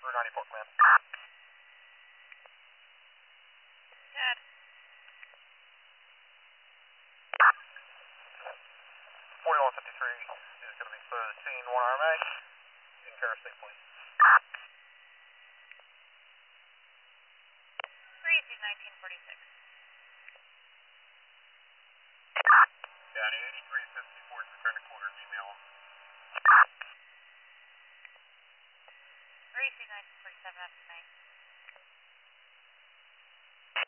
Route 94, command. Dad. 4153 is going to be clear of the scene, 1 RMA. In care of state police. 1946. County 8354 is return to quarters, email. 1947 after 9.